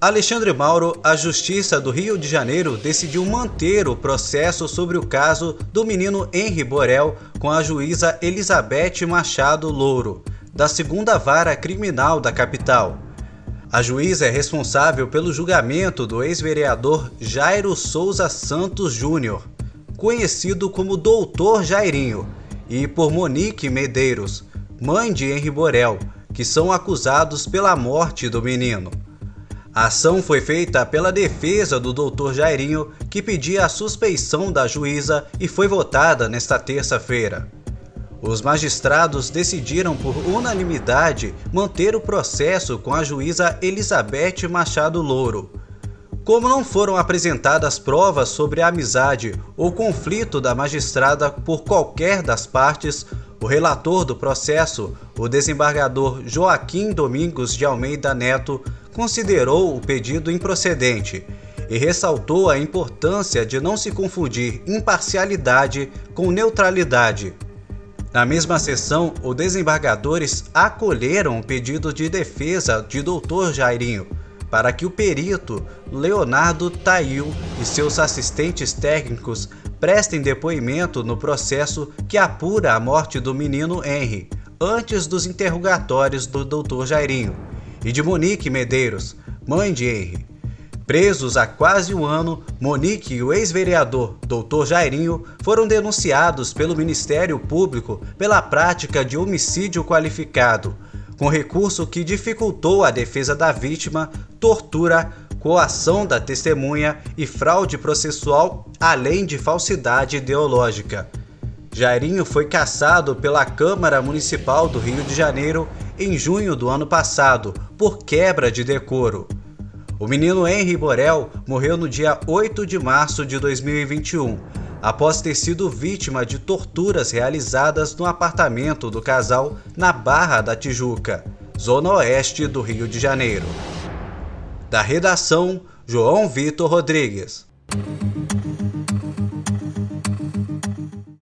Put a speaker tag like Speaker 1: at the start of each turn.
Speaker 1: Alexandre Mauro, a Justiça do Rio de Janeiro decidiu manter o processo sobre o caso do menino Henry Borel com a juíza Elizabeth Machado Louro, da 2ª Vara Criminal da capital. A juíza é responsável pelo julgamento do ex-vereador Jairo Souza Santos Júnior, conhecido como Doutor Jairinho, e por Monique Medeiros, mãe de Henry Borel, que são acusados pela morte do menino. A ação foi feita pela defesa do Dr. Jairinho, que pedia a suspeição da juíza e foi votada nesta terça-feira. Os magistrados decidiram por unanimidade manter o processo com a juíza Elizabeth Machado Louro. Como não foram apresentadas provas sobre a amizade ou conflito da magistrada por qualquer das partes, o relator do processo, o desembargador Joaquim Domingos de Almeida Neto, considerou o pedido improcedente e ressaltou a importância de não se confundir imparcialidade com neutralidade. Na mesma sessão, os desembargadores acolheram o pedido de defesa de Dr. Jairinho para que o perito Leonardo Tail e seus assistentes técnicos prestem depoimento no processo que apura a morte do menino Henry, antes dos interrogatórios do Dr. Jairinho e de Monique Medeiros, mãe de Henry. Presos há quase um ano, Monique e o ex-vereador Dr. Jairinho foram denunciados pelo Ministério Público pela prática de homicídio qualificado, com recurso que dificultou a defesa da vítima, tortura, coação da testemunha e fraude processual, além de falsidade ideológica. Jairinho foi cassado pela Câmara Municipal do Rio de Janeiro em junho do ano passado, por quebra de decoro. O menino Henry Borel morreu no dia 8 de março de 2021, após ter sido vítima de torturas realizadas no apartamento do casal na Barra da Tijuca, zona oeste do Rio de Janeiro. Da redação, João Vitor Rodrigues.